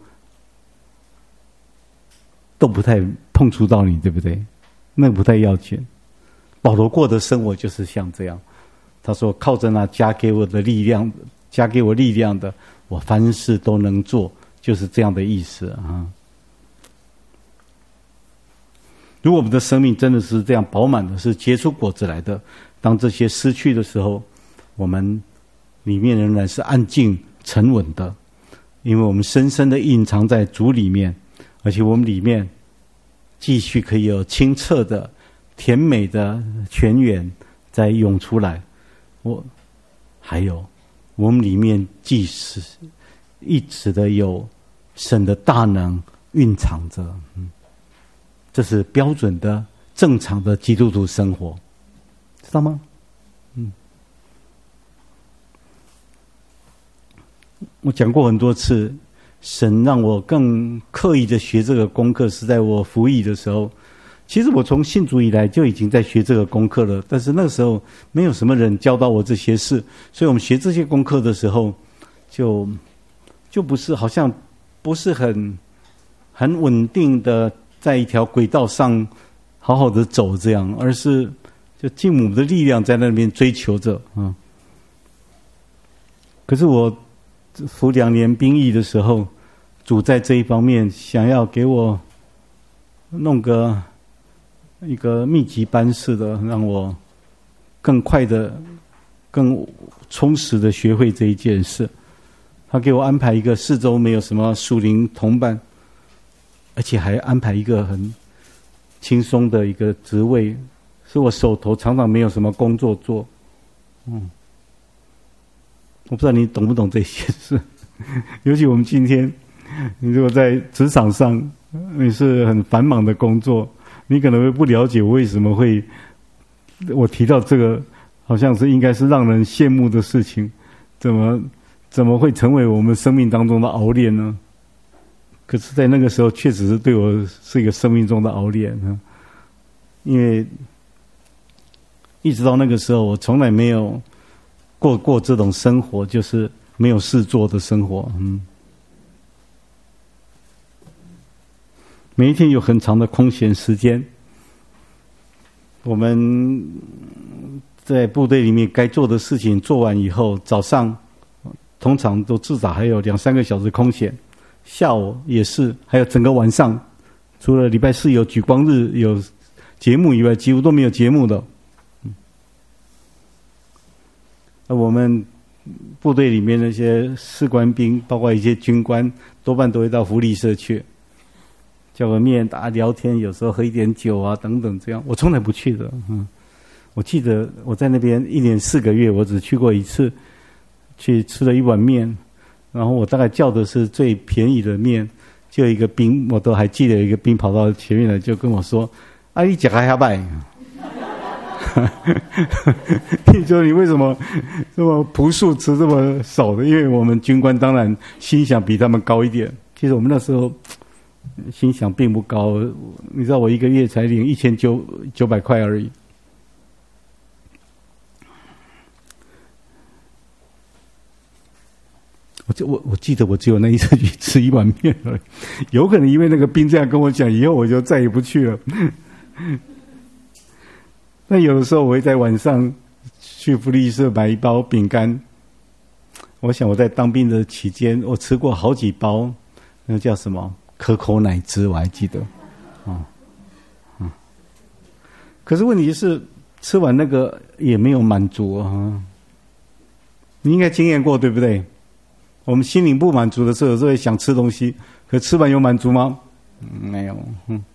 都不太碰触到你，对不对？那不太要紧。保罗过的生活就是像这样，他说：“靠着那加给我力量的，我凡事都能做。”就是这样的意思啊。 如果我们的生命真的是这样饱满的，是结出果子来的，当这些失去的时候，我们里面仍然是安静沉稳的，因为我们深深的隐藏在主里面，而且我们里面继续可以有清澈的甜美的泉源在涌出来。还有我们里面即使一直的有神的大能蕴藏着，这是标准的正常的基督徒生活，知道吗？我讲过很多次，神让我更刻意的学这个功课是在我服役的时候。其实我从信主以来就已经在学这个功课了，但是那个时候没有什么人教导我这些事，所以我们学这些功课的时候就不是好像不是很稳定的在一条轨道上好好的走这样，而是就尽母的力量在那边追求着。可是我服2年兵役的时候，主在这一方面想要给我弄一个密集班式的，让我更快的更充实的学会这一件事。他给我安排一个4周没有什么属灵同伴，而且还安排一个很轻松的一个职位，是我手头常常没有什么工作做。我不知道你懂不懂这些事。尤其我们今天，你如果在职场上，你是很繁忙的工作，你可能会不了解我为什么会我提到这个，好像是应该是让人羡慕的事情，怎么会成为我们生命当中的熬炼呢？可是在那个时候确实是对我是一个生命中的熬炼。因为一直到那个时候我从来没有过这种生活，就是没有事做的生活。每一天有很长的空闲时间，我们在部队里面该做的事情做完以后，早上通常都至少还有2-3个小时空闲，下午也是，还有整个晚上，除了礼拜4有举光日有节目以外，几乎都没有节目的。我们部队里面那些士官兵，包括一些军官，多半都会到福利社去叫个面，大家聊天，有时候喝一点酒啊等等这样。我从来不去的。我记得我在那边1年4个月，我只去过一次，去吃了一碗面，然后我大概叫的是最便宜的面，就有一个兵，我都还记得有一个兵跑到前面来就跟我说：“啊，你吃还下拜？”你说你为什么这么朴素吃这么少的？因为我们军官当然薪饷比他们高一点。其实我们那时候薪饷并不高，你知道我一个月才领1900块而已。我记得我只有那一次去吃一碗面而已，有可能因为那个兵这样跟我讲，以后我就再也不去了。那有的时候我会在晚上去福利社买一包饼干。我想我在当兵的期间，我吃过好几包，那叫什么可口奶汁，我还记得。可是问题是，吃完那个也没有满足啊。你应该经验过，对不对？我们心灵不满足的时候，有时候会想吃东西，可吃完有满足吗？没有。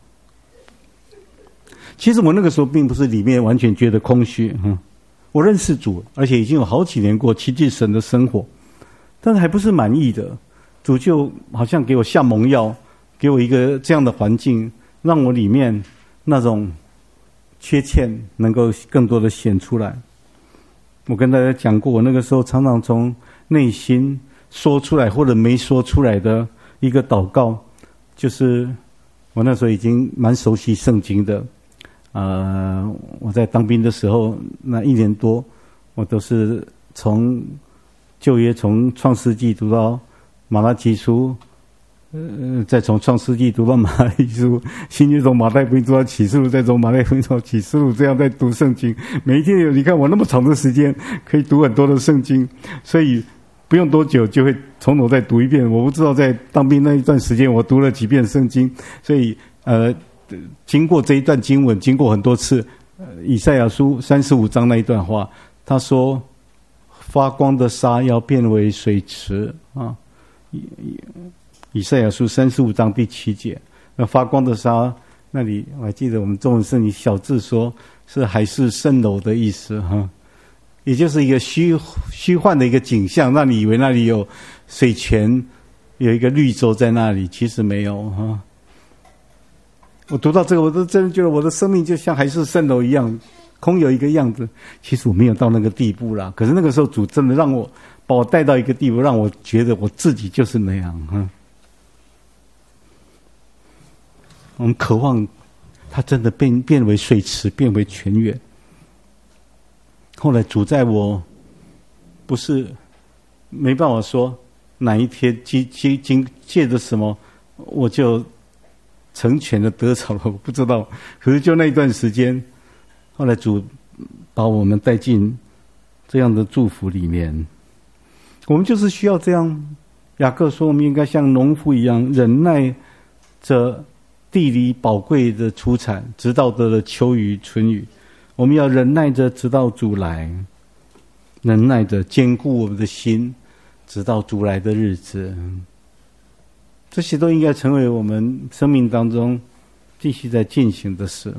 其实我那个时候并不是里面完全觉得空虚。我认识主，而且已经有好几年过亲近神的生活，但是还不是满意的。主就好像给我下猛药，给我一个这样的环境，让我里面那种缺欠能够更多的显出来。我跟大家讲过，我那个时候常常从内心说出来或者没说出来的一个祷告，就是我那时候已经蛮熟悉圣经的。我在当兵的时候那1年多，我都是从旧约从创世纪读到马拉基书，再从创世纪读到马拉基书，新约从马太福音读到启示录，再从马太福音读到启示录，这样在读圣经。每一天你看我那么长的时间可以读很多的圣经，所以不用多久就会从头再读一遍。我不知道在当兵那一段时间我读了几遍圣经，所以经过这一段经文，经过很多次，以赛亚书35章那一段话，他说发光的沙要变为水池啊。以赛亚书35章第7节，那发光的沙那里我还记得我们中文圣经小字说是海市蜃楼的意思哈，也就是一个虚幻的一个景象，让你以为那里有水泉，有一个绿洲在那里，其实没有哈。我读到这个，我都真的觉得我的生命就像海市蜃楼一样，空有一个样子。其实我没有到那个地步啦，可是那个时候主真的让我把我带到一个地步，让我觉得我自己就是那样哈。我们渴望它真的变为水池，变为泉源。后来主在我不是没办法说哪一天借着什么我就成全的得着了，我不知道。可是就那一段时间，后来主把我们带进这样的祝福里面。我们就是需要这样。雅各说我们应该像农夫一样，忍耐着地里宝贵的出产，直到得了秋雨春雨。我们要忍耐着直到主来，忍耐着坚固我们的心，直到主来的日子。这些都应该成为我们生命当中继续在进行的事。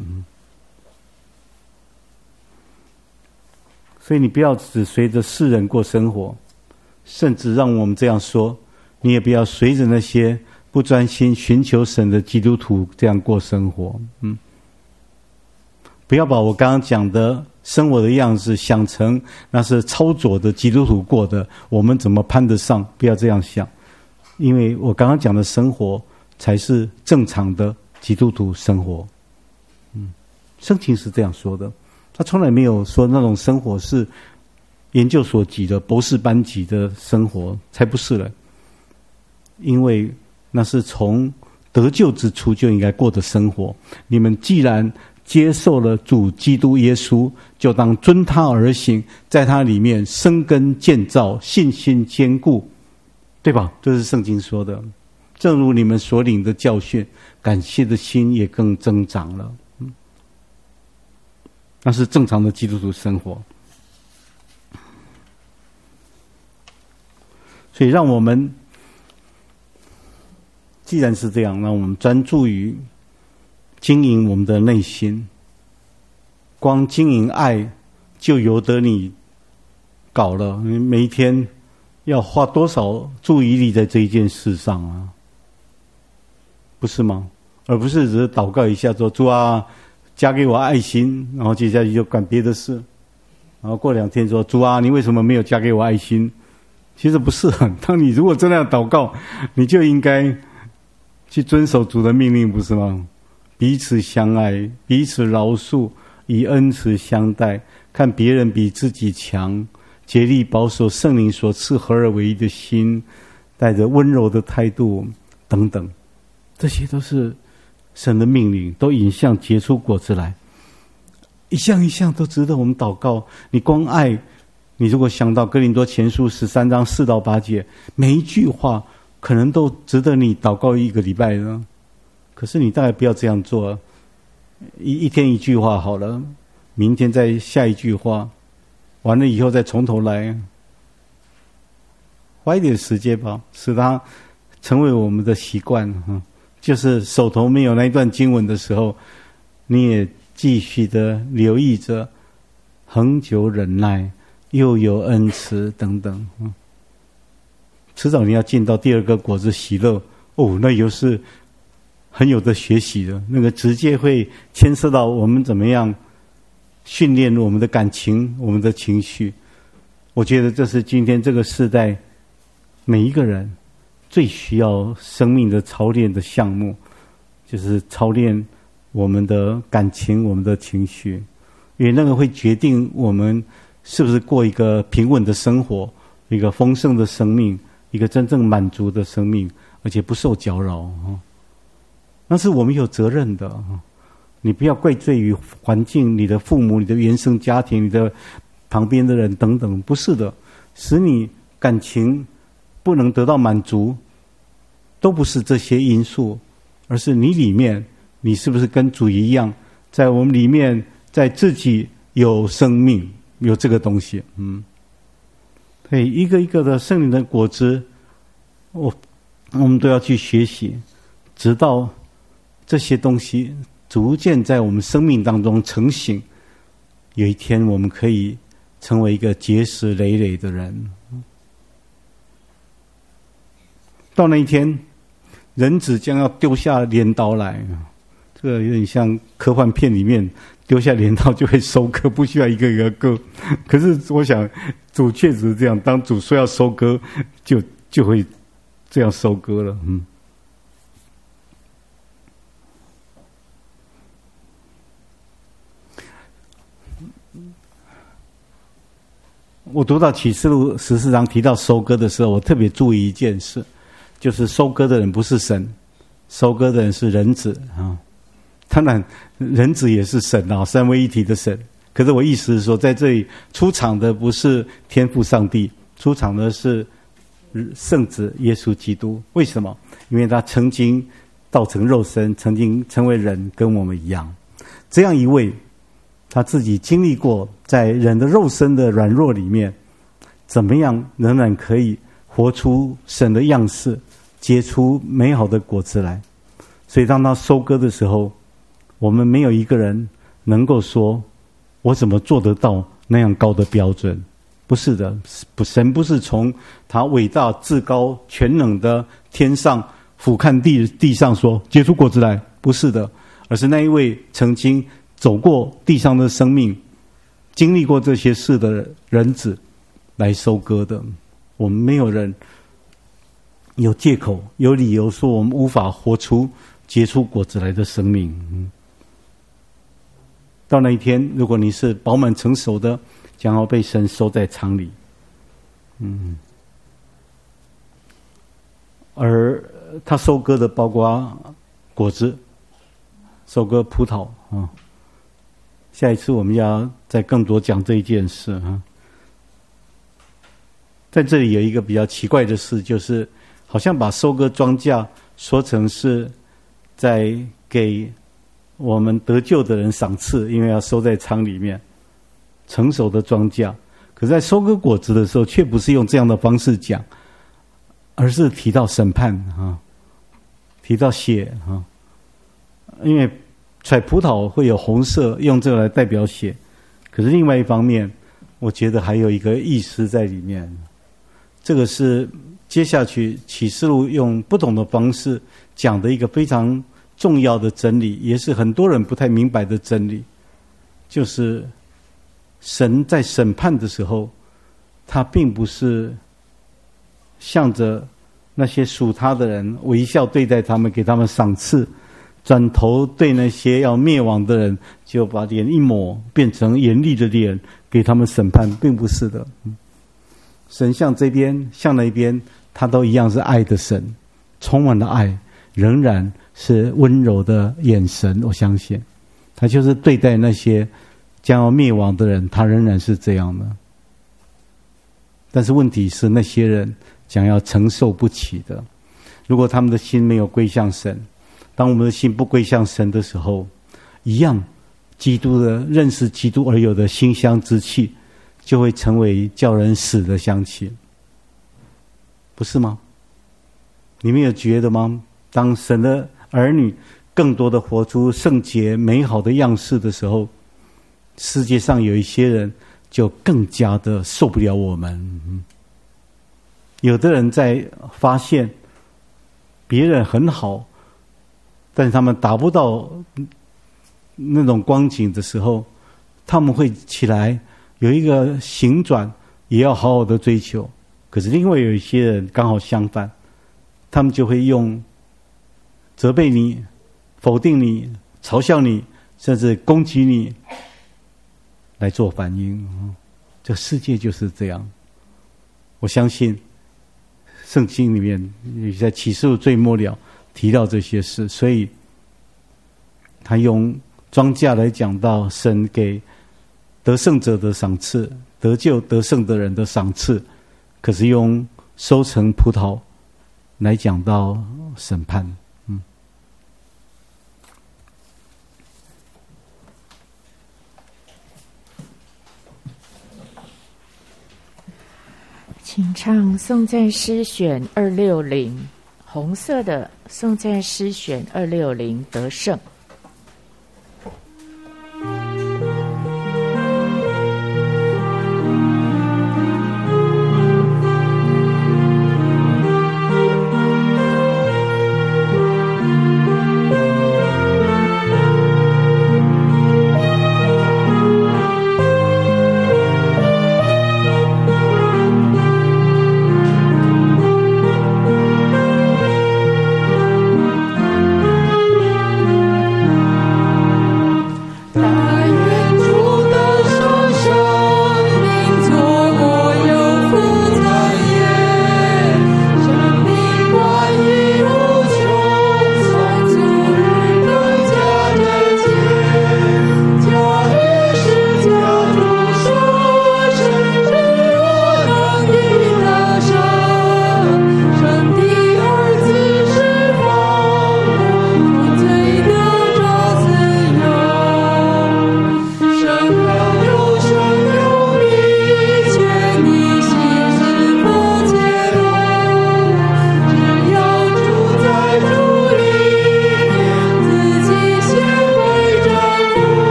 所以你不要只随着世人过生活，甚至让我们这样说，你也不要随着那些不专心寻求神的基督徒这样过生活。不要把我刚刚讲的生活的样子想成那是超左的基督徒过的，我们怎么攀得上？不要这样想，因为我刚刚讲的生活才是正常的基督徒生活。圣经是这样说的，他从来没有说那种生活是研究所级的博士班级的生活，才不是了。因为那是从得救之初就应该过的生活。你们既然接受了主基督耶稣，就当遵他而行，在他里面生根建造，信心坚固，对吧？这是圣经说的。正如你们所领的教训，感谢的心也更增长了。那是正常的基督徒生活。所以让我们既然是这样，让我们专注于经营我们的内心。光经营爱就由得你搞了，你每一天要花多少注意力在这一件事上啊？不是吗？而不是只是祷告一下说主啊加给我爱心，然后接下去就管别的事，然后过2天说主啊你为什么没有加给我爱心？其实不是。当你如果真的要祷告，你就应该去遵守主的命令，不是吗？彼此相爱，彼此饶恕，以恩慈相待，看别人比自己强，竭力保守圣灵所赐合而为一的心，带着温柔的态度等等。这些都是神的命令，都引向结出果子来，一项一项都值得我们祷告。你光爱，你如果想到哥林多前书13章4到8节，每一句话可能都值得你祷告1个礼拜呢。可是你大概不要这样做，一天1句话好了，明天再下一句话，完了以后再从头来，花一点时间吧，使它成为我们的习惯。就是手头没有那一段经文的时候，你也继续的留意着，恒久忍耐，又有恩慈等等。迟早你要进到第2个果子喜乐，那又是很有的学习的，那个直接会牵涉到我们怎么样训练我们的感情，我们的情绪。我觉得这是今天这个世代每一个人最需要生命的操练的项目，就是操练我们的感情，我们的情绪，因为那个会决定我们是不是过一个平稳的生活，一个丰盛的生命，一个真正满足的生命，而且不受搅扰。那是我们有责任的。你不要怪罪于环境，你的父母，你的原生家庭，你的旁边的人等等，不是的。使你感情不能得到满足，都不是这些因素，而是你里面你是不是跟主一样，在我们里面，在自己有生命，有这个东西？所以一个一个的圣灵的果子，我们都要去学习，直到这些东西逐渐在我们生命当中成型。有一天，我们可以成为一个结实累累的人。到那一天，人子将要丢下镰刀来，这个有点像科幻片里面丢下镰刀就会收割，不需要一个一个割。可是我想，主确实是这样，当主说要收割，就会这样收割了。我读到启示录14章提到收割的时候，我特别注意一件事，就是收割的人不是神，收割的人是人子啊。当然，人子也是神啊，三位一体的神。可是我意思是说，在这里出场的不是天父上帝，出场的是圣子耶稣基督。为什么？因为他曾经道成肉身，曾经成为人，跟我们一样。这样一位，他自己经历过在人的肉身的软弱里面，怎么样仍然可以活出神的样式，结出美好的果子来。所以当他收割的时候，我们没有一个人能够说我怎么做得到那样高的标准。不是的，神不是从他伟大至高全能的天上俯瞰地上说结出果子来，不是的，而是那一位曾经走过地上的生命，经历过这些事的人子来收割的。我们没有人有借口有理由说我们无法活出结出果子来的生命。到那一天，如果你是饱满成熟的，将要被神收在仓里。而他收割的包括果子，收割葡萄啊。下一次我们要再更多讲这一件事啊。在这里有一个比较奇怪的事，就是好像把收割庄稼说成是在给我们得救的人赏赐，因为要收在仓里面成熟的庄稼。可是在收割果子的时候，却不是用这样的方式讲，而是提到审判啊，提到血啊。因为采葡萄会有红色，用这个来代表血。可是另外一方面，我觉得还有一个意思在里面。这个是接下去启示录用不同的方式讲的一个非常重要的真理，也是很多人不太明白的真理，就是神在审判的时候，他并不是向着那些属他的人微笑对待他们，给他们赏赐，转头对那些要灭亡的人就把脸一抹，变成严厉的脸给他们审判，并不是的。神向这边向那边，他都一样是爱的神，充满了爱，仍然是温柔的眼神。我相信他就是对待那些将要灭亡的人，他仍然是这样的。但是问题是，那些人将要承受不起的。如果他们的心没有归向神，当我们的心不归向神的时候，一样基督的认识基督而有的馨香之气，就会成为叫人死的香气，不是吗？你们有觉得吗？当神的儿女更多的活出圣洁美好的样式的时候，世界上有一些人就更加的受不了我们。有的人在发现别人很好，但是他们达不到那种光景的时候，他们会起来有一个行转，也要好好的追求。可是另外有一些人刚好相反，他们就会用责备你、否定你、嘲笑你，甚至攻击你来做反应。这世界就是这样。我相信圣经里面也在启示录最末了提到这些事，所以他用庄稼来讲到神给得胜者的赏赐，得救得胜的人的赏赐，可是用收成葡萄来讲到审判。 请唱颂赞诗选260，红色的颂赞诗选260得胜。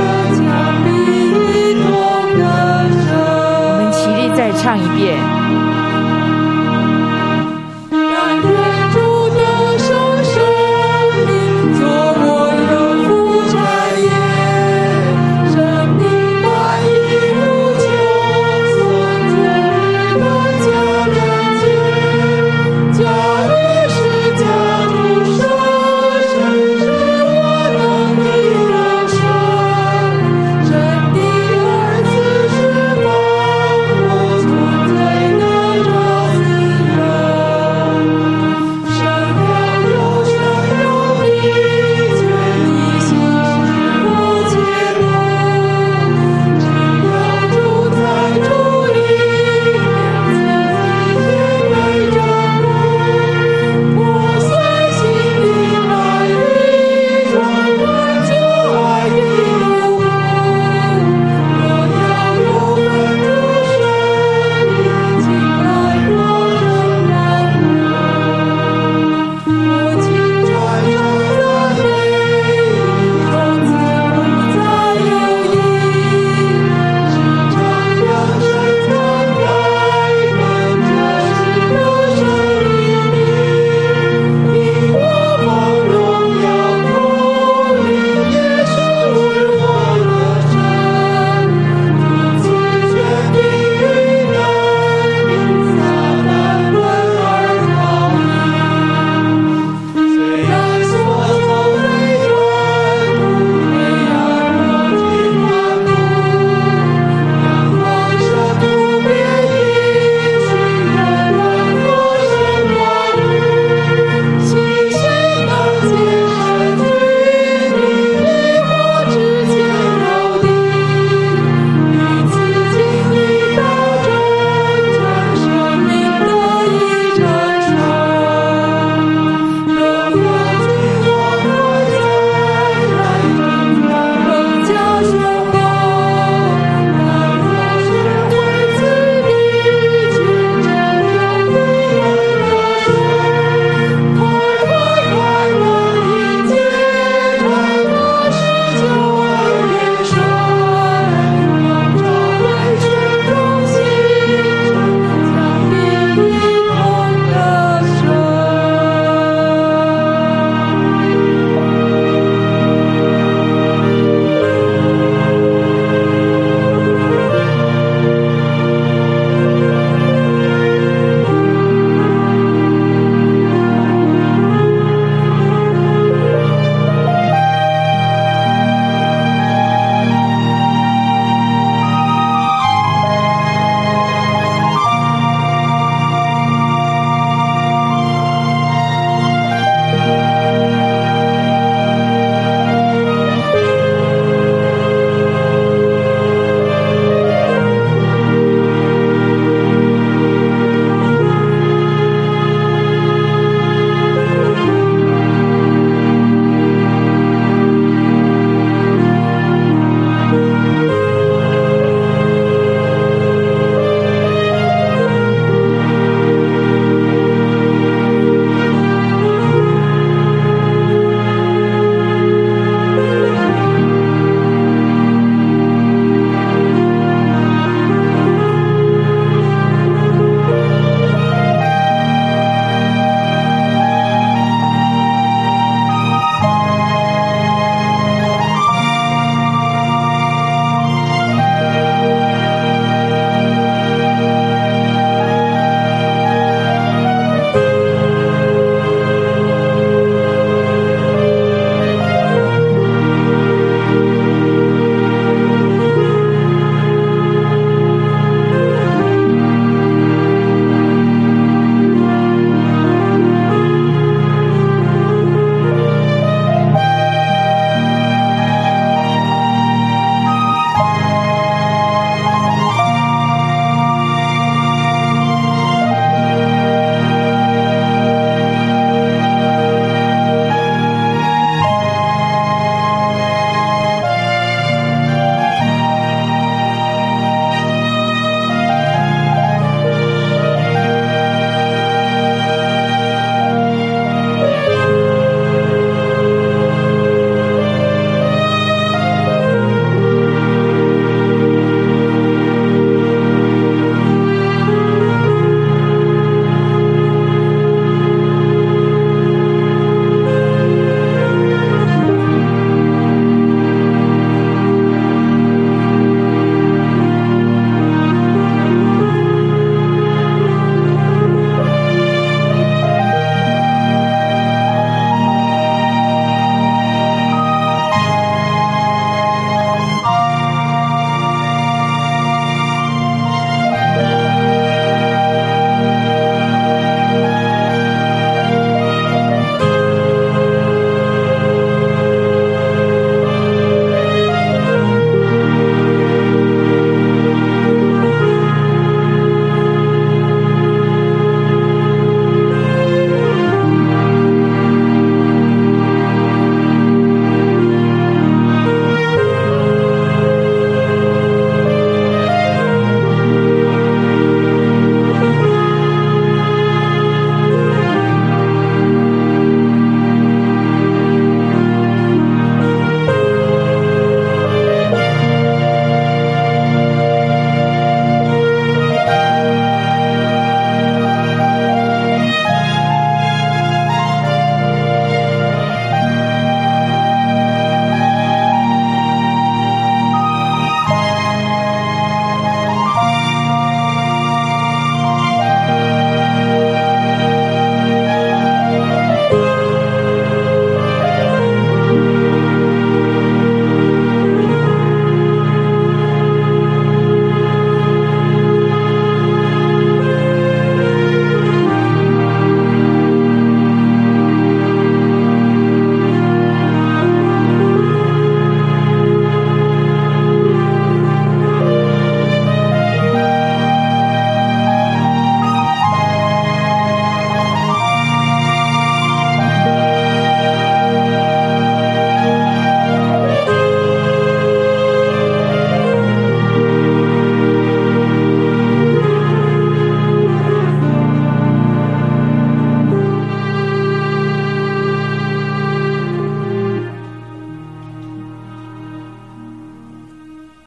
唱一遍。